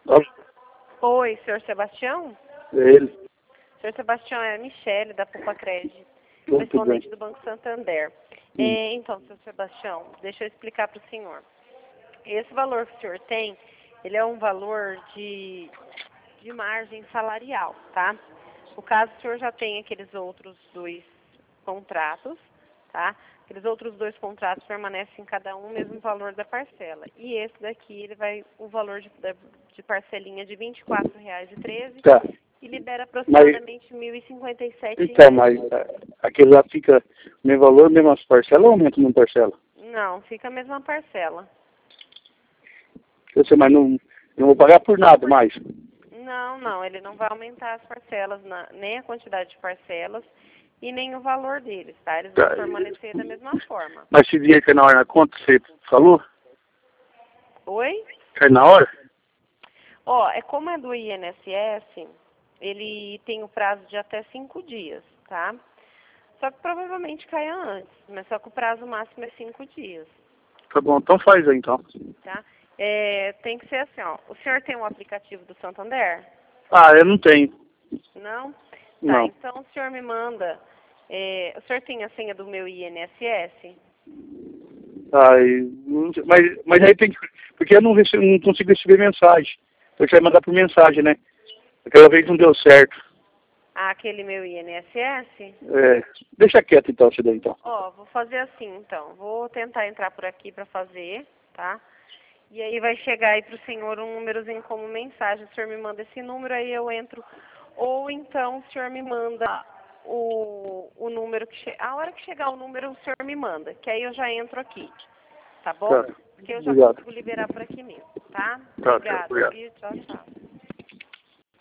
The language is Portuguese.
Ó, Oi, senhor Sebastião? é ele. Senhor Sebastião, é a Michele, da Poupa Crédito, Tudo bem. correspondente do Banco Santander. Então, senhor Sebastião, deixa eu explicar para o senhor. Esse valor que o senhor tem, ele é um valor de margem salarial, tá? No caso, o senhor já tem aqueles outros 2 contratos, tá? Aqueles outros 2 contratos permanecem cada um o mesmo valor da parcela. E esse daqui, ele vai, o valor de parcelinha de R$ 24,13 Tá. e libera aproximadamente R$ 1.057. Então, mas aquele lá fica o mesmo valor, mesmas parcelas ou aumenta uma parcela? Não, fica a mesma parcela. Eu sei, mas não vou pagar por nada mais. Não, ele não vai aumentar as parcelas, nem a quantidade de parcelas e nem o valor deles, tá? Eles vão Tá. permanecer da mesma forma. Mas se dinheiro cai na hora na conta, você falou? Oi? Cai na hora? Ó, como é do INSS, ele tem o prazo de até 5 dias, tá? Só que provavelmente caia antes, mas só que o prazo máximo é 5 dias, Tá bom, então faz aí então. tá? Tem que ser assim, ó. O senhor tem um aplicativo do Santander? Ah, eu não tenho. Não? Tá, Não. então o senhor me manda. O senhor tem a senha do meu INSS? Ai, não sei, mas aí tem que. Porque eu não consigo receber mensagem. Então você vai mandar por mensagem, né? Aquela vez não deu certo. Ah, aquele meu INSS? É, deixa quieto então, isso daí então. Ó, vou fazer assim então. Vou tentar entrar por aqui para fazer, tá? E aí vai chegar aí pro senhor um númerozinho como mensagem. O senhor me manda esse número, aí eu entro. Ou então o senhor me manda o número que a hora que chegar o número, o senhor me manda, que aí eu já entro aqui. Tá bom? Tá. Porque eu já Obrigado. consigo liberar por aqui mesmo, tá? Tá, Obrigada, obrigado. viu? Tchau, tchau.